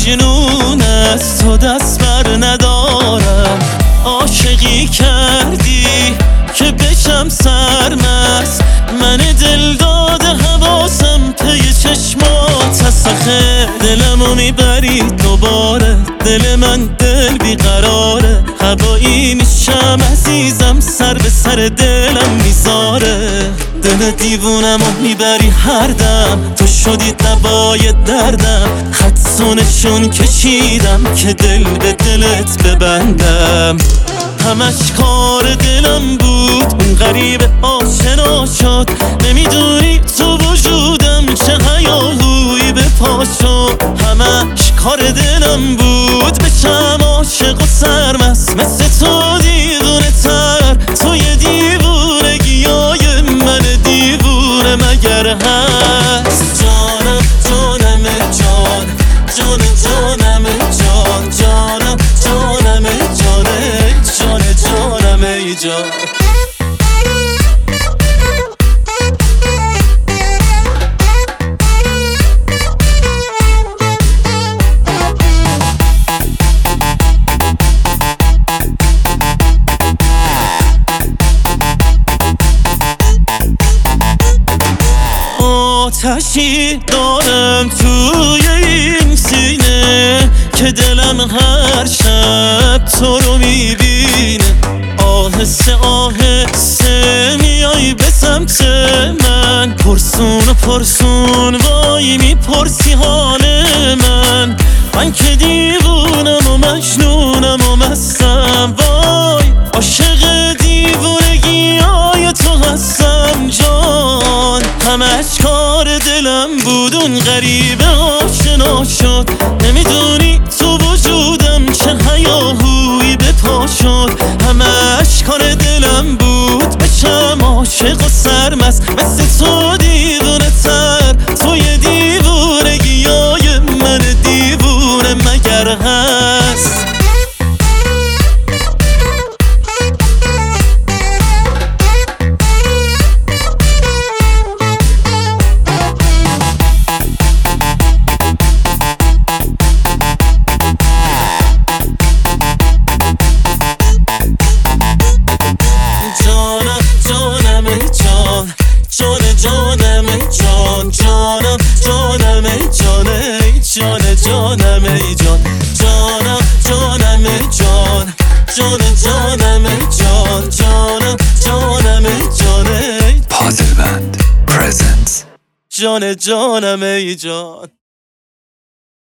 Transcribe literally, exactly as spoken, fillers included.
مجنون از تو دست بر ندارم. عاشقی کردی که بشم سرمست، من دل داده حواسم پی چشمات تسخه. دلمو میبری دوباره، دل من دل بیقراره. هوایی میشم عزیزم، سر به سر دلم میذاره. دل دیوونمو میبری هر دم، تو شدی دوای دردم. خطسونشون کشیدم که دل به دلت ببندم. همش کار دلم بود، اون غریب آشنا شد. نمیدونی تو وجودم چه هیاهویی به پا شد. همش کار دلم بود، بشم عاشق و سرمست مثل تو دیوونه تر. تو یه دیوونگیای من دیوونه مگر هست؟ جانم جانم جان، جان جانم جان، جانم جانم جانه، جان جانم ای جان. آتشی دارم توی این سینه که دلم هر شب تو رو میبینه. آهسته آهسته میای به سمت من، پرسون و پرسون وای میپرسی حال من. من که دیوونم و مجنونم و مستم، وای عاشق دیوونگی های تو هستم جان. همش کار دلم بود، اون غریبه آشنا شد. نمیدونی تو وجودم چه هیاهویی به پا شد. همش کار دلم بود، بشم عاشق و سرمست مثل تو دیوونه تر. تو یه دیوونگیای من دیوونه مگر هست؟ جانم جان، جانم جانم جانه، جان جانم ای جان. جانم جانم جان، جان جانم جان، جانم جانم جانه. پازل بند پرزنتس. جان جانم ای جان.